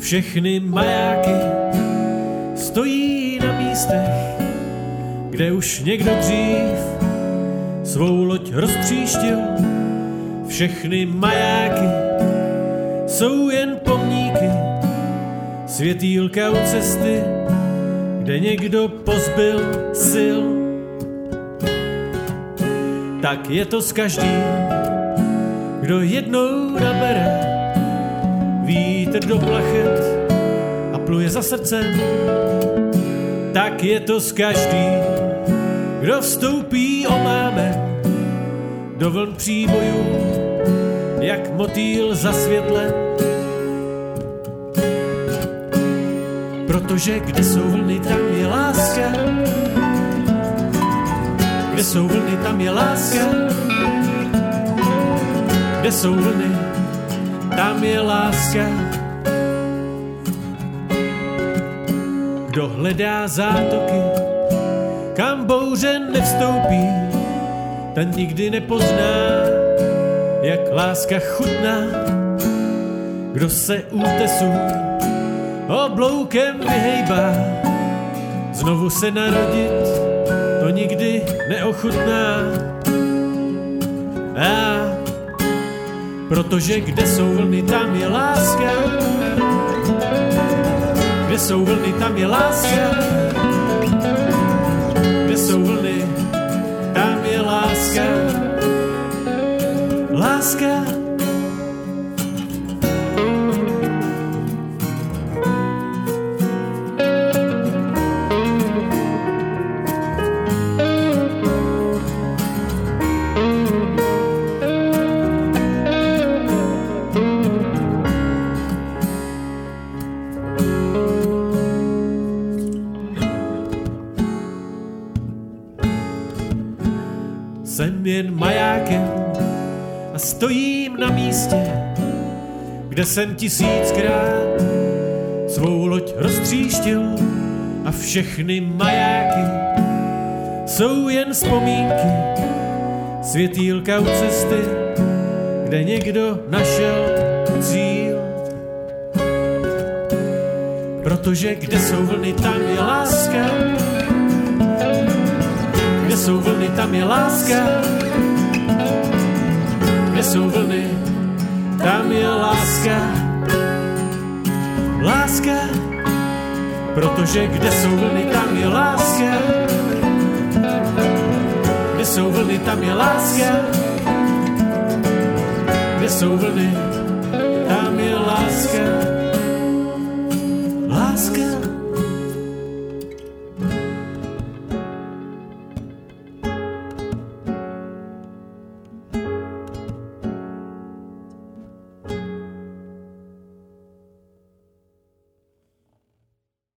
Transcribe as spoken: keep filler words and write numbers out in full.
Všechny majáky stojí na místech, kde už někdo dřív svou loď roztříštil. Všechny majáky jsou jen pomníky, světýlka u cesty, kde někdo pozbyl sil. Tak je to s každým, kdo jednou nabere vítr do plachet a pluje za srdcem. Tak je to s každým, kdo vstoupí omámen do vln příbojů, jak motýl za světlem. Protože kde jsou vlny, tam je láska. Kde jsou vlny, tam je láska. Kde jsou vlny, tam je láska. Kdo hledá zátoky, kam bouře nevstoupí, ten nikdy nepozná, jak láska chutná. Kdo se útesu obloukem vyhejbá, znovu se narodit, to nikdy neochutná. A protože kde jsou vlny, tam je láska. Kde jsou vlny, tam je láska. Kde jsou vlny, tam je láska. Láska. Jsem jen majákem a stojím na místě, kde jsem tisíckrát svou loď roztříštil a všechny majáky jsou jen vzpomínky, světýlka u cesty, kde někdo našel cíl. Protože kde jsou vlny, tam je láska. Kde jsou vlny, tam je láska. Kde jsou vlny, tam je láska. Láska. Protože kde jsou vlny, tam je láska. Kde jsou vlny, tam je láska. Kde jsou vlny, tam je láska.